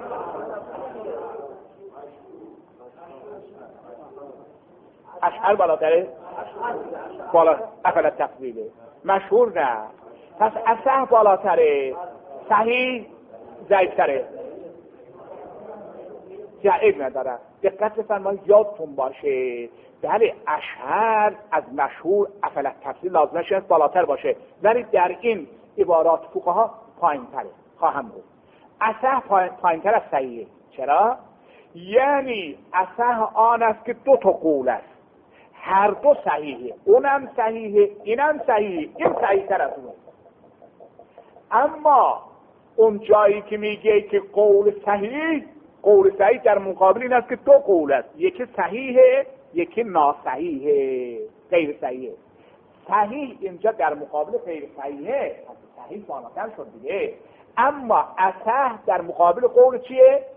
اشهر بالاتره؟ بالا افل تفضیله. مشهور نه. پس اصح بالاتره، صحیح ضعیفتره. جایز نداره. دقت بفرمایید یادتون باشه، بله اشهر از مشهور افل تفضیل لازمش است بالاتر باشه، ولی در این عبارات فقها پایین تره. خواهم گفت اصح پایین تر از صحیحه. چرا؟ یعنی اصح آن است که 2 تا قول است، هر دو صحیحه، اونم صحیحه اینم صحیحه، این صحیح تر از اونه. اما اون جایی که میگه که قول صحیح در مقابل این است که 2 قول است، یکی صحیحه یکی ناصحیحه، غیر صحیحه. صحیح اینجا در مقابل غیر صحیحه، صحیح بالاتر شد دیگه. اما اصح در مقابل قول چیه؟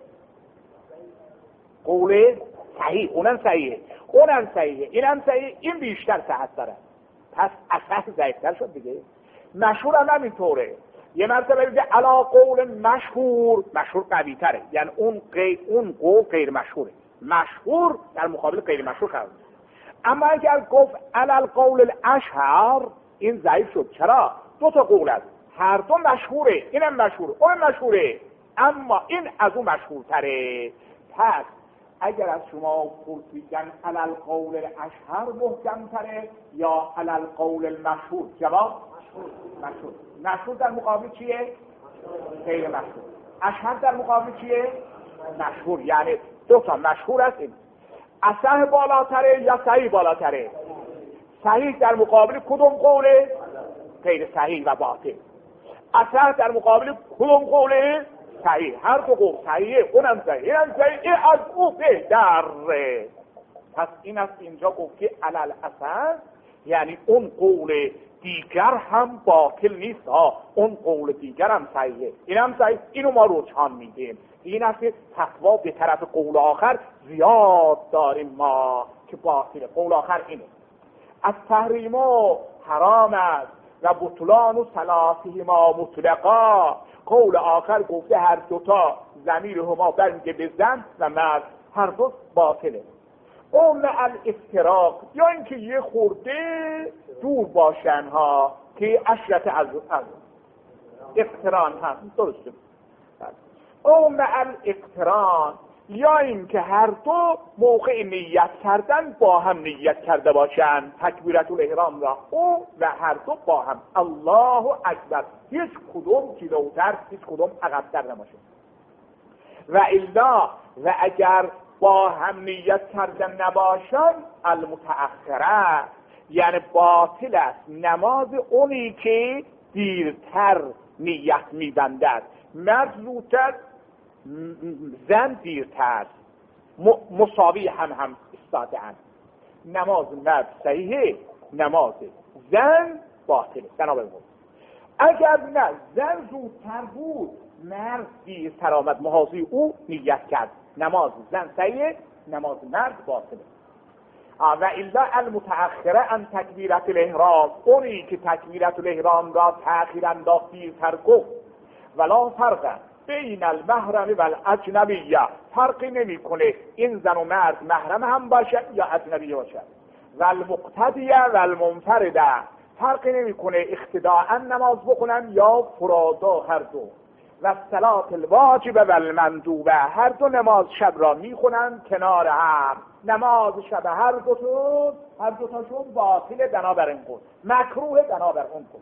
قول صحیح. اونم صحیحه، اونم صحیحه، اینم صحیح، این بیشتر صحت داره، پس اصح ضعیف‌تر شد دیگه. مشهور هم همینطوره، یه مرتبه بگه علا قول مشهور، مشهور قوی تره، یعنی اون قول غیر مشهوره، مشهور در مقابل غیر مشهور قرار میشه. اما اگر گفت علا القول الاشهر، این ضعیف شد. چرا؟ دو تا قول است، هر دو مشهوره، اینم مشهوره اونم مشهوره، اما این از اون مشهورتره. پس اگر از شما پرسیدن علا القول الاشهر محکم تره یا علا القول المشهور، جواب مشهور. مشهور در مقابل چیه؟ غیر مشهور. اشهر در مقابل چیه؟ مشهور. یعنی دو تا مشهور است. اصح بالاتره یا صحیح بالاتره؟ صحیح در مقابل کدوم قوله؟ غیر صحیح و باطل. اصح در مقابل کدوم قوله؟ صحیح. هر دو قول صحیحه، اونم صحیح، اینم صحیح، این از او بهتره. پس این است اینجا گفت که علل اصح، یعنی اون قول دیگر هم باطل نیست ها، اون قول دیگر هم صحیحه، اینم صحیح، اینو ما رجحان میدیم. این است که فتوا به طرف قول آخر زیاد داریم ما که باطل. قول آخر اینه از تحریم حرام است و بطلان و ثلاثهما مطلقا. قول آخر گفته هر دوتا ضمیر هما برمیگه به زن و مرد، هر دو باطله. اون الافتراق، یا اینکه یه خورده دور باشن ها که اشرت از اقتران هم درسته. اون الاقتران، یا اینکه هر دو موقع نیت کردن با هم نیت کرده باشن تکبیرت الاحرام را، او و هر دو با هم الله اکبر، هیچ کدوم جلوتر هیچ کدوم عقب‌تر نباشه. و الا، و اگر با هم نیت کردن نباشن المتأخره، یعنی باطل است نماز اونی که دیرتر نیت میبندد، مرد زودتر زن دیرتر، مساوی هم استاده‌اند. نماز مرد صحیحه، نماز زن باطله. بنابراین اگر نه زن زودتر بود مرد دیرتر آمد محاذی او نیت کرد، نماز زن صحیحه، نماز مرد باطله. و الا المتأخره عن تکبیرت الاحرام، اونی که تکبیرت الاحرام را تأخیر انداخت دیرتر گفت. ولا فرق بین المحرم و الاجنبیه، فرقی نمیکنه این زن و مرد محرم هم باشه یا اجنبی باشه. و المقتدیه و المنفرده، فرقی نمیکنه اقتداء نماز بکنن یا فرادا، هر دو. و صلات الواجب و المندوبه، هر دو نماز شب را میخونن کنار هم. نماز شب هر دوتاشون باطل بنابر این قول، مکروه بنابر اون قول.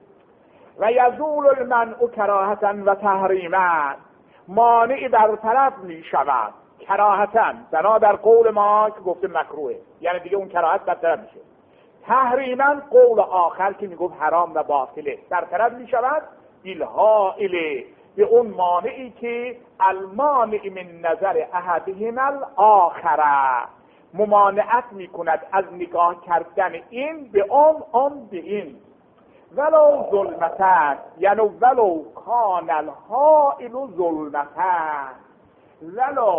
و یزول المنع کراهتا و تحریما، مانع برطرف می شود کراهتا بنابر قول ما که گفته مکروه، یعنی دیگه اون کراهت برطرف میشه. تحریما قول آخر که میگفت حرام و باطله برطرف می شود بالحائل، به اون مانعی که المانع من نظر احدهما الاخر، ممانعت میکند از نگاه کردن این به اون به این. ولو ظلمتن، یعنی ولو کان الحائل ظلمتن، ولو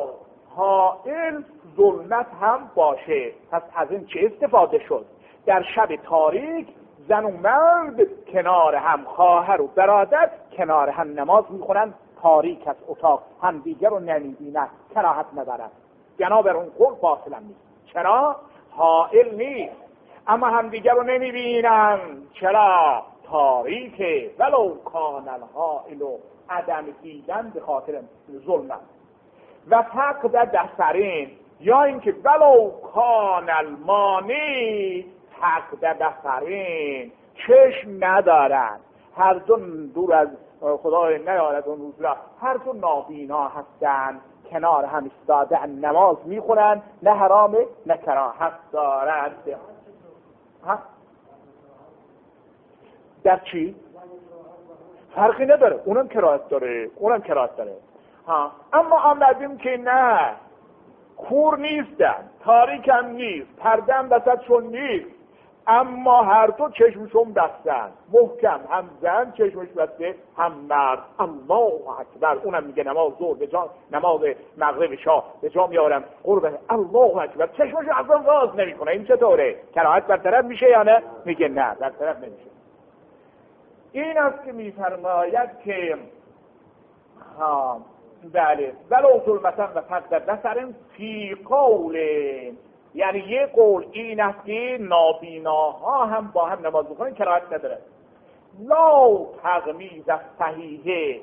حائل ظلمت هم باشه. پس از این چه استفاده شد؟ در شب تاریک زن و مرد کنار هم، خواهر و برادر کنار هم نماز میخونن، تاریک از اتاق، هم دیگر رو نمیبینن، کراهت ندارن، بنابر اون قول باطل هم نیست. چرا؟ حائل نیست، اما هم دیگر رو نمیبینن. چرا؟ تاریکه. ولو کان الحائل، و عدم دیدن به خاطر ظلمت. و فقد بصرین، یا اینکه ولو کان المانع فقد بصرین، چشم ندارن، هر دو دور از خدای نیارد اون روز را، هر دو نابینا هستن، کنار هم ایستاده نماز میخونن، نه حرامه نه کراهت دارند. در چی؟ فرقی نداره، اونم کراهت داره، اونم کراهت داره. اما آمدیم که نه، کور نیستن، تاریک هم نیست، پردم وسطشون نیست، اما هر دو چشمشون بستن محکم، هم زن چشمش بسته هم مرد. الله اکبر. اونم میگه نماز ظهر به جا، نماز مغرب شاه به جا میارم قربان الله اکبر، چشمش اصلا باز نمیکنه. این چطوره؟ کراهت برطرف میشه یا نه؟ میگه نه برطرف نمیشه. این است که میفرماید که بله ولو ظلمتن و فقد بصر فی قول، یعنی یه قول این است که نابیناها هم با هم نماز بخونن کراهت نداره. لا تغمیز صحیحه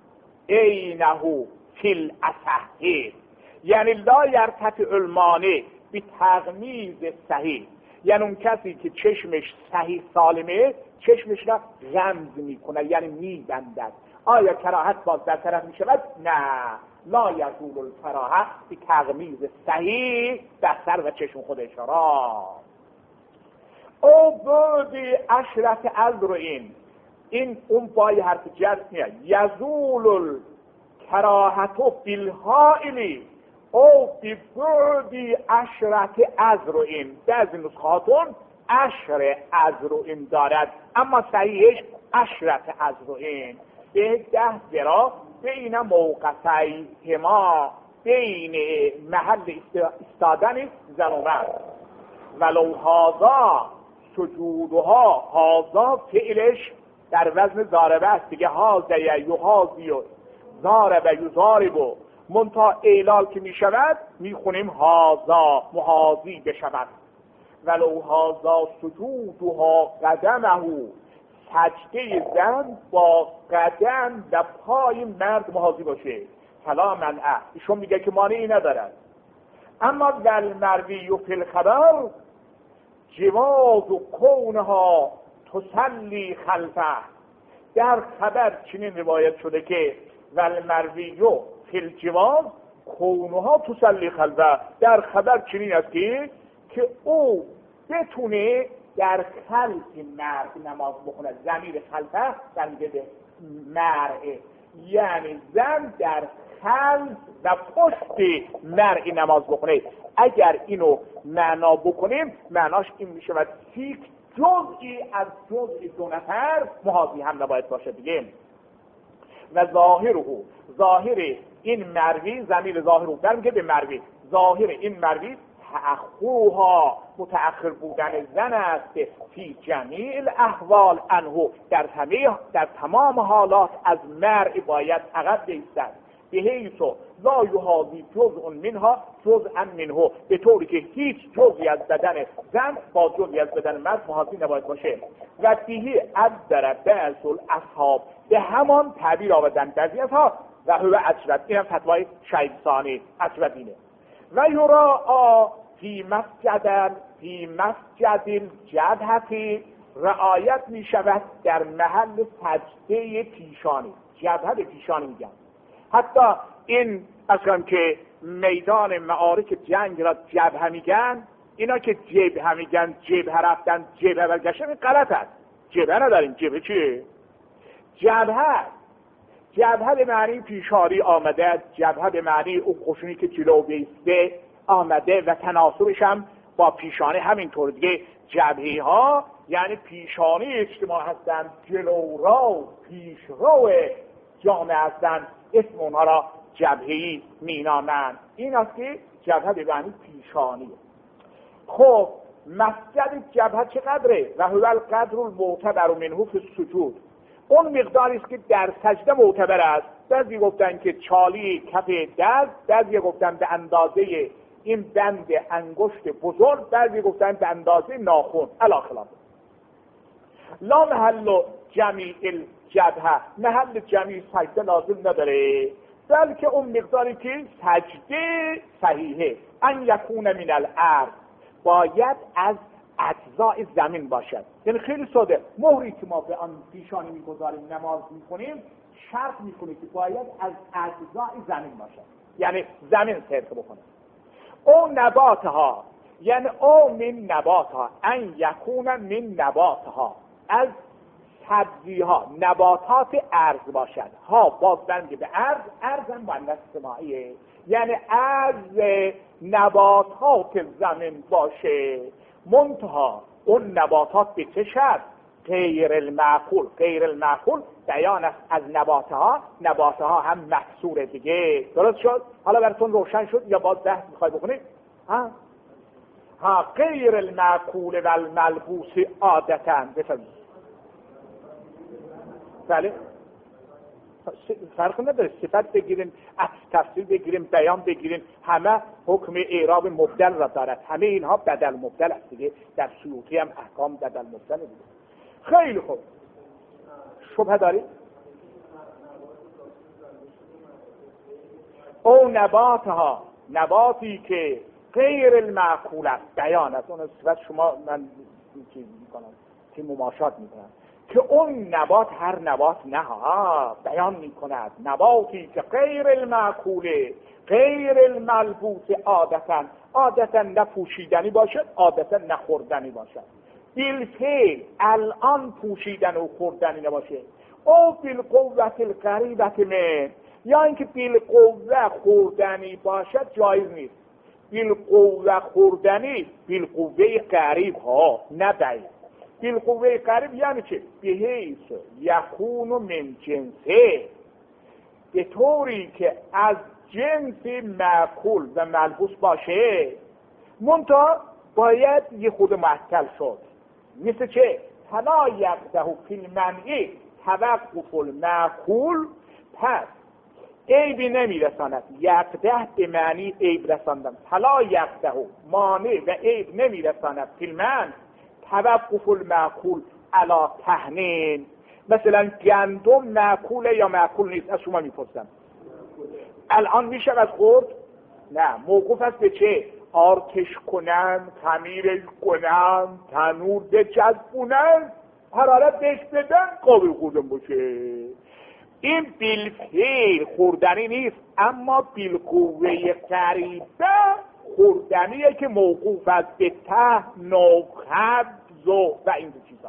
اینه فی الاصح، یعنی لا یرتفع المانع بی تغمیز صحیح، یعنی اون کسی که چشمش صحیح سالمه چشمش را غمز میکنه، یعنی میبندد. آیا کراهت باز در طرف میشود؟ نه. لا یزول الکراهه بی تغمیز صحیح بصر و چشم خودش را. او بودی اشرف الرؤین، این اون بای حرف جر میاد. یزول الکراهت بالحائلی او بی بودی اشرف الرؤین. بعضی نسخاتون اشر الرؤین دارد اما صحیحش اشرف الرؤین. به 10 ذراع بین موقفیهما، بین محل استادن زن و مرد. ولو هازا سجودها، هازا فعلش در وزن ضاربه است دیگه. هازا یهازی و ضاربه یضارب، منتها اعلال که می شود می خونیم هازا محاذی بشود. ولو هازا سجودها قدمه، سجده زن با قدم و پای مرد محاذی باشه. فلا منع، ایشون میگه که مانعی ندارد. اما والمروی فی الخبر جواز و کونها تصلی خلفه، در خبر چنین روایت شده که والمروی فی الجواز کونها تصلی خلفه، در خبر چنین است که او بتونه در خلف مرد نماز بخونه. ضمیر خلفه در میگه به مرد، یعنی زن در خلف و پشت مرد نماز بخونه. اگر اینو معنا بکنیم معناش این میشود که جزئی از جزئی دو نفر محاذی هم نباید باشه دیگه. و ظاهر این مروی، ضمیر ظاهر رو در میگه به مروی، ظاهر این مروی تأخرها متأخر بودن زن است فی جمیع الاحوال عنه، در تمام حالات از مرء باید عقب بایستد. به حیث لا یحاذی جزء منها جزءا منه، به طوری که هیچ جزئی از بدن زن با جزئی از بدن مرد محاذی نباید باشه. و فیه عبر بعض الاصحاب، به همان تعبیر آوردن بعضی ها و هو اجود، این هم فتوای شیخ ثانی اجودینه. و یرا فی مسجد الجبهه، رعایت می شود در محل سجده پیشانی. جبهه به پیشانی میگن. حتی این اصلا که میدان معارک جنگ را جبهه میگن، اینا که جبهه میگن جبهه رفتن جبهه برگشتن، این غلط است. جبهه نداریم. جبهه چیه؟ جبهه به معنی پیشاری آمده، جبهه به معنی اون قشونی که جلو بیسته آمده و تناسبش هم با پیشانه همینطور دیگه. جبهه ها یعنی پیشانه اجتماع هستند، جلورا پیشرو جامعه هستند، اسم اونها را جبهه‌ای مینامند. این است که جبهه به معنی پیشانی. خب مسجد جبهه چقدره؟ و هو القدر المعتبر منه فی السجود، اون مقداری است که در سجده معتبر است. بعضی گفتن که چالی کف دست، بعضی گفتن به اندازه این بند انگشت بزرگ، بعضی گفتن به اندازه ناخن. علی خلاف. لا محل جمیع الجبهه، محل جمیع سجده لازم نداره، بلکه اون مقداری که سجده صحیحه. ان یکون من الارض، باید از اجزای زمین باشد. یعنی خیلی ساده، مهری که ما به آن پیشانی میگذاریم نماز میکنیم شرط میکنه که باید از اجزای زمین باشد، یعنی زمین سرک بکنه. او نباتها، یعنی او من نباتها، ان یکون من نباتها، از سبزی ها نباتات ارض باشد. ها باز بنده به ارض هم مؤنث سماعیه، یعنی از نباتات زمین باشه. منتها اون نباتات به چه شرط؟ غیر المعقول. غیر المعقول بیان است از نبات ها هم محصور دیگه. درست شد؟ حالا براتون روشن شد یا باز بحث میخوای بکنید؟ ها غیر المعقول و الملبوس عادتاً. بفرمایید. بله فرق نداره، صفت بگیریم، تفسیر بگیریم، بیان بگیریم، همه حکم اعراب مبدل را دارد. همه اینها بدل مبدل است دیگه. در سیوطی هم احکام بدل مبدل دیگه. خیلی خوب. شبهه دارید؟ او نباتی که غیر المعقول است بیان است. اون صفت شما من چیز میکنم که مماشات میکنم که اون نبات هر نبات نه بیان میکند نباتی که غیر المعقوله غیر الملبوس عادتا نپوشیدنی باشد، عادتا نخوردنی باشد. بالفعل الان پوشیدن و خوردنی نباشه. او بالقوت القریبت من، یا اینکه بالقوه خوردنی باشد جایز نیست. بالقوه خوردنی بالقوه قریب ها نباید. بالقوه قریب یعنی چه؟ بحیث یکون من جنسه، به طوری که از جنس معقول و ملبوس باشه، منتها باید یه خود معطل شد. مثل چه؟ فلا یقدح فی المنع توقف المعقول، پس عیبی نمیرساند. یقدح به معنی عیب رساندن. فلا یقدح مانع و عیب نمیرساند فی المنع توقف المعقول علی تهنین. مثلا گندم معقوله یا معقول نیست؟ از شما میپرسم. الان میشود خورد؟ نه. موقوف است به چه؟ آرتش کنن، خمیرش کنن، تنور بچسبونن، حرارت بهش بدن، قابل خوردن باشه. این بالفعل خوردنی نیست، اما بالقوه قریبه خوردنیه که موقوف است به تهن و خبز و این دو چیزا.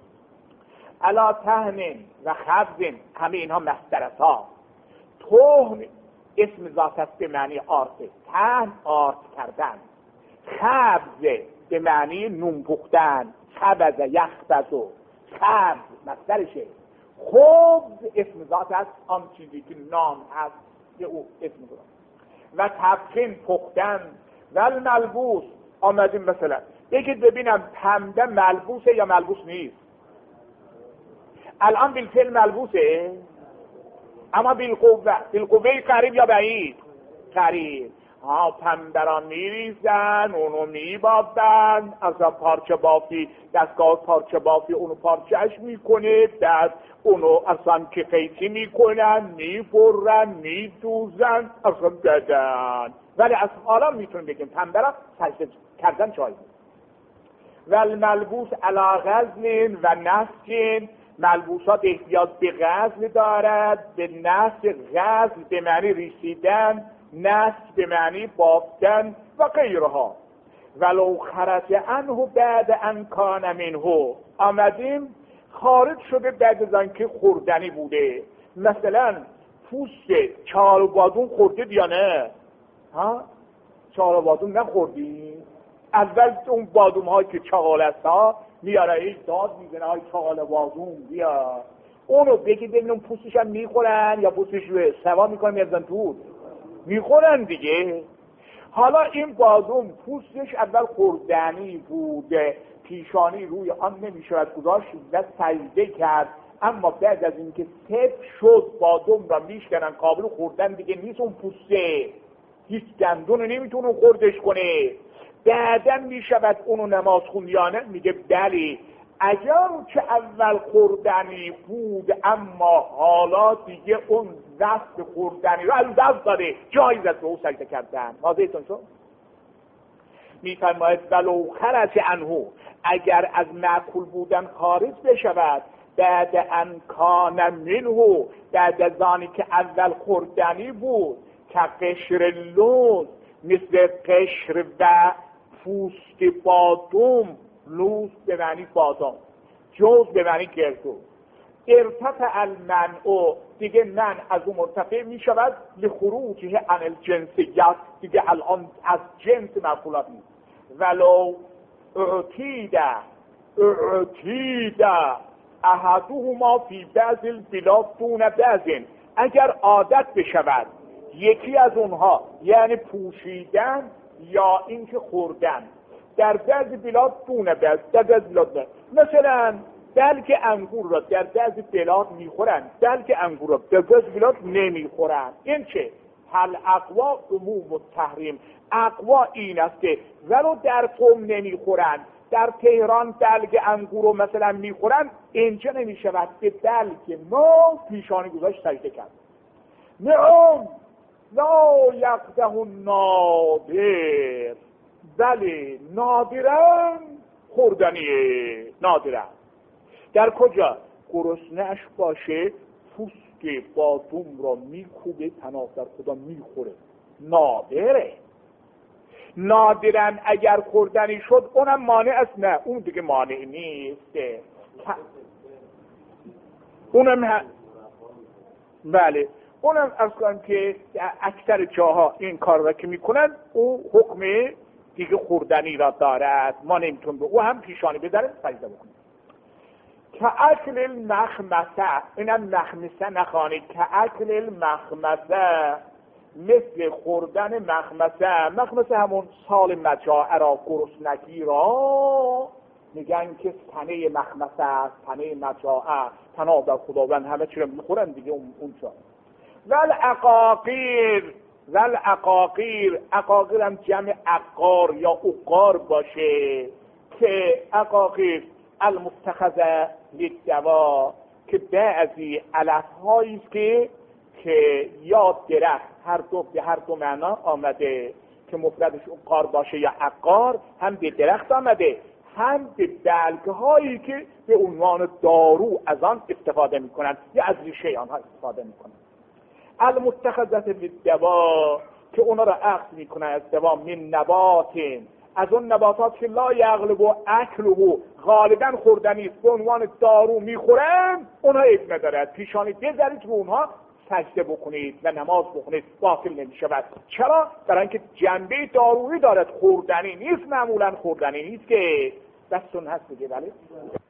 علا تهن و خبز، همه اینها مصدر است ها. تهن اسم ذات است به معنی آرته، تهن آرت کردن، خبز به معنی نون پختن، خبز یخبز و خبز مصدرشه. خبز اسم ذات است، آن چیزی که نان هست که او اسم ذات. و تبخین پختن. و الملبوس آمدیم مثلا بگید ببینم پنبه ملبوسه یا ملبوس نیست؟ الان بالفعل ملبوسه، اما بالقوه قریب یا بعید؟ قریب. پنبه را میریزن، اونو میبافن، اصلا پارچه بافی، دستگاه پارچه بافی اونو پارچهش میکنه، بعد اونو اصلا که قیچی میکنن، میبرن، میدوزن، اصلا بدن. ولی از حالا میتونیم بگیم پنبه را سجده کردن چای. و الملبوس علی غزل و نسج، ملبوسات احتیاج به غزل دارد، به نسج. غزل به معنی ریسیدن، نسج به معنی بافتن و غیرها. ولو خرج عنه بعد ان کان منه، آمدیم خارج شده بعد از آنکه خوردنی بوده. مثلا پوست چال و بادون خوردید یا نه؟ چال و بادون نخوردی؟ اول اون بادوم های که چغال است ها میاره ای داد میزنه های چغال بادوم بیا اونو بگید ببینم پوستش هم میخورن یا پوستش رو سوا میکنن میرزن تو میخورن دیگه. حالا این بادوم پوستش اول خوردنی بوده، پیشانی روی آن نمیشود گذاشت و سجده کرد، اما بعد از اینکه سفت شد بادوم را میشکنن قابل خوردن دیگه نیست. اون پوسته هیچ دندون نمیتونه خوردش کنه. بعدا میشود اونو نماز خوندیانه میگه بلی اگر که اول خوردنی بود اما حالا دیگه اون دست خوردنی رو از دست داده، جایز است به او سجده کردن. واضحتون شد؟ میفرماید ولو خرج عنه، اگر از معقول بودن خارج بشود، بعد ان کان منه، بعد از آنی که اول خوردنی بود، که قشر لوز، مثل قشر و پوست بادوم، لوز به معنی بادام، جوز به معنی گردو، ارتفع المنع، دیگه من از اون مرتفع می شود لخروجه عن الجنسیت، دیگه الان از جنس معقولات نیست. ولو اعتیده اعتید احدهما فی بعض البلاد دون بعض، اگر عادت بشود یکی از اونها، یعنی پوشیدن یا اینکه خوردن، در بعض بلاد دون بعض، در بعض بلاد مثلا دلک انگور را در بعض بلاد میخورن، دلک انگور را در بعض بلاد نمیخورن. این چه؟ هل اقوا عموم التحریم، اقوا این است که ولو در قم نمیخورن، در تهران دلک انگور رو مثلا میخورن، اینجا نمیشود به دلک ما پیشانی گذاشت سجده کرد. نعم لا یقده النادر، بله نادرن خوردنیه، نادرن. در کجا؟ گرسنه‌اش باشه پوست بادوم را میکوبه، پناه در خدا میخوره، نادره. نادرن اگر خوردنی شد اونم مانع است؟ نه، اون دیگه مانع نیست. اونم بله، اونم از کنم که اکثر جاها این کار را که میکنن او حکم دیگه خوردنی را دارد، ما نمیتون به او هم پیشانی بدارد سجده بکنیم. که اکل المخمسه، اینم مخمسه نخوانید، که اکل المخمسه، مثل خوردن مخمسه. مخمسه همون سال مجاعه را، گرسنگی را میگن که تنه مخمسه است، تنه مجاعه، پناه در خداوند، همه چی رو میخورن دیگه اونجا. والعقاقیر، والعقاقیر، عقاقیر هم جمع عقار یا عقار باشه، که عقاقیر المتخذه للدوا، که بعضی علف‌هایی است که یا درخت، هر دو معنا آمده که مفردش عقار باشه یا عقار، هم به درخت آمده هم به دلگ‌هایی که به عنوان دارو از آن استفاده میکنن یا از ریشه آنها استفاده میکنن. المتخذه للدوا، که اونا را اخذ میکنن از دوا، من نبات، از اون نباتات که لا یغلب اکله، غالبا خوردنی است، به عنوان دارو میخورن، اونها عیب ندارد، پیشانی بذارید رو اونها سجده بکنید و نماز بخونید، باطل نمیشود. چرا؟ برای اینکه جنبه دارویی دارد، خوردنی نیست، معمولا خوردنی نیست که دستون هست دیگه. بله